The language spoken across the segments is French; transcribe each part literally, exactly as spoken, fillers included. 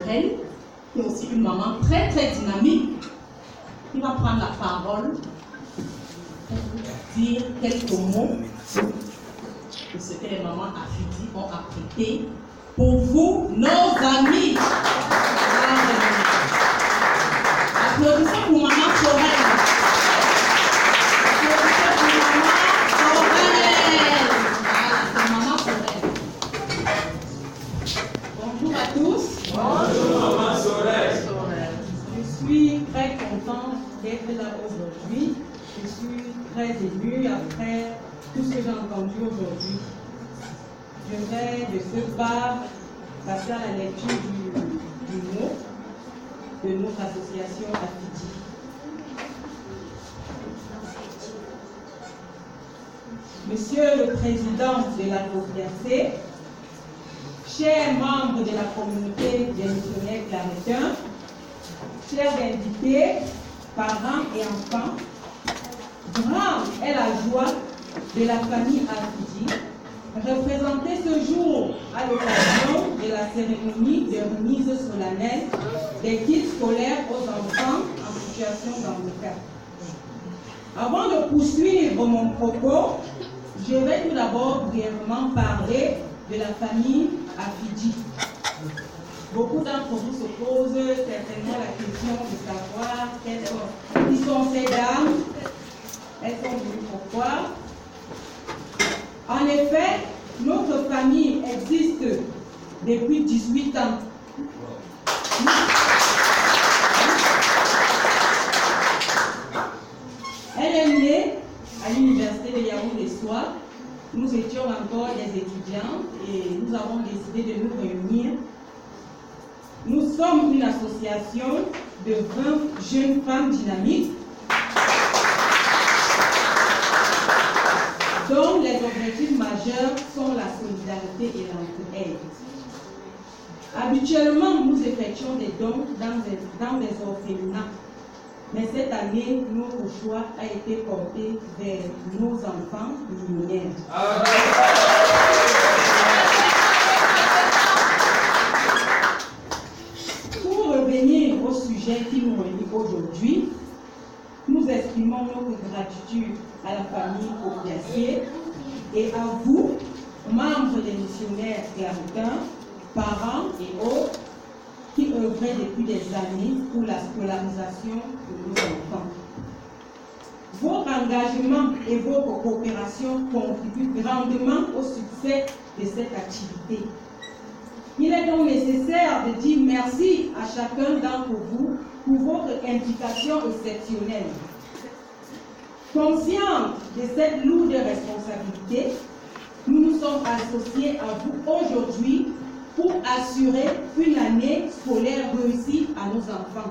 culturelle, qui est aussi une maman très très dynamique, qui va prendre la parole pour vous dire quelques mots de ce que les mamans Afidi ont apprêté pour vous, nos amis. Applaudissons pour maman Sorel. Bonjour à tous. Bonjour maman Sorel. Je suis très contente d'être là aujourd'hui. Je suis très émue après tout ce que j'ai entendu aujourd'hui. Je vais de ce pas passer à la lecture du, du mot de notre association Afidi. Monsieur le Président de la C O P I A C, chers membres de la communauté des missionnaires claretiens, chers invités, parents et enfants, grande est la joie de la famille Afidi, représentée ce jour à l'occasion de la cérémonie de remise solennelle des kits scolaires aux enfants en situation d'handicap. Avant de poursuivre mon propos, je vais tout d'abord brièvement parler de la famille Afidi. Beaucoup d'entre vous se posent certainement la question de savoir quelles sont, qui sont ces dames, elles sont venues pourquoi. En effet, notre famille existe depuis dix-huit ans. Elle est née à l'université de Yaoundé-Soir. Nous étions encore des étudiants et nous avons décidé de nous réunir. Nous sommes une association de vingt jeunes femmes dynamiques dont les objectifs majeurs sont la solidarité et l'entraide. Habituellement, nous effectuons des dons dans des, dans des orphelinats, mais cette année, notre choix a été porté vers nos enfants luminaires. Pour revenir au sujet qui nous réunit aujourd'hui, nous exprimons notre gratitude à la famille C O P I A C et à vous, membres des missionnaires claretiens, parents et autres, qui œuvraient depuis des années pour la scolarisation de nos enfants. Votre engagement et votre coopération contribuent grandement au succès de cette activité. Il est donc nécessaire de dire merci à chacun d'entre vous pour votre implication exceptionnelle. Conscients de cette lourde responsabilité, nous nous sommes associés à vous aujourd'hui pour assurer une année scolaire réussie à nos enfants.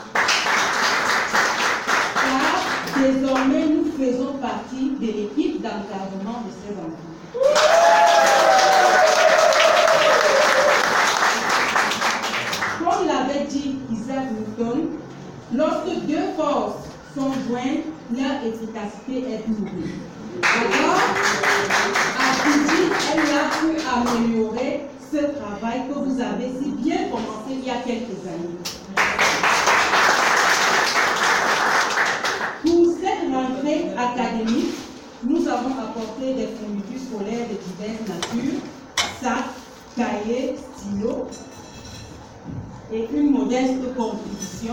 Car désormais, nous faisons partie de l'équipe d'encadrement de ces enfants. Comme l'avait dit Isaac Newton, lorsque deux forces sont jointes, leur efficacité est doublée. Alors, Afidi, elle a pu améliorer ce travail que vous avez si bien commencé il y a quelques années. Pour cette rentrée académique, nous avons apporté des fournitures scolaires de diverses natures, sacs, cahiers, stylos et une modeste contribution.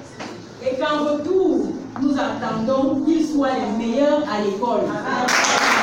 Et qu'en retour, nous attendons qu'ils soient les meilleurs à l'école.